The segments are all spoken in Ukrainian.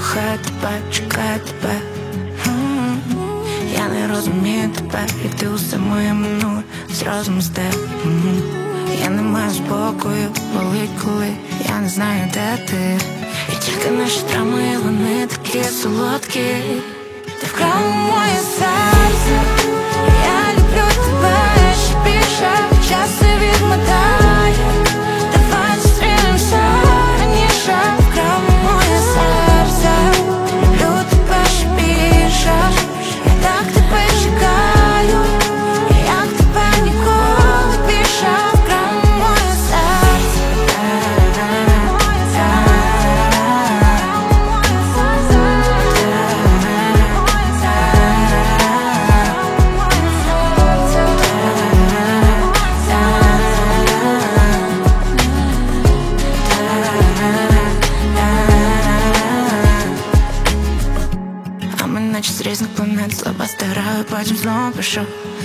кохаю тебе, чекаю тебе. Я не розумію тебе, як ти усе моє минуле зразу степ. Я не маю спокою, болить, коли я не знаю, де ти. І тільки наші травми, вони такі солодкі. Ти вкрала моє серце, я люблю тебе ще більше, час все відмотає. Давай зустрінемося раніше. Вкрала моє серце, люблю тебе ще більше. Я так тебе чекаю, як тебе ніколи більше. Вкрала моє серце. А ми наче з різних планет, слаба стараю, потім знову пішов.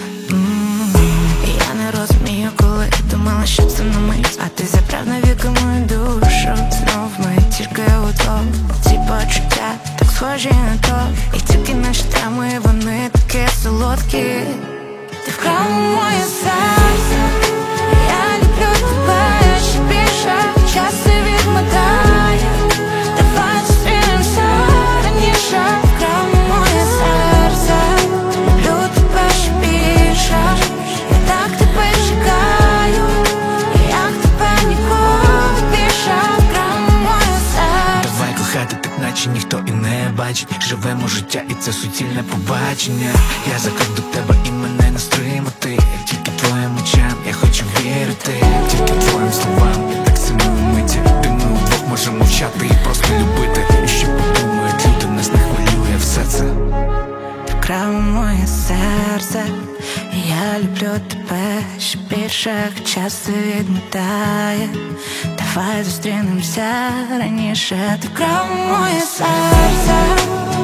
Я не розумію, коли думала, що це на мить, а ти забрав навіки мою душу. Знов ми тільки удвох, ці почуття так схожі на то. І тільки наші травми, вони такі солодкі. Ти вкрала моє серце, я люблю тебе ще більше, час все відмотає. Давай зустрінемося раніше. Вкрала моє серце, люблю тебе ще більше. Я так тебе чекаю, як тебе ніколи більше. Вкрала моє серце. Давай кохати так, наче ніхто і не бачить. Живемо життя, і це суцільне побачення. Я заклик до тебе і мене не стримати. Тільки твоїм очам я хочу вірити, тільки твоїм словам я так ціную миті, де ми удвох можемо мовчати і просто любити. І що подумають люди, нас не хвилює все це. Вкрала моє серце, я люблю тебе ще більше, час все відмотає. Давай зустрінемося раніше. Ти вкрала моє серце.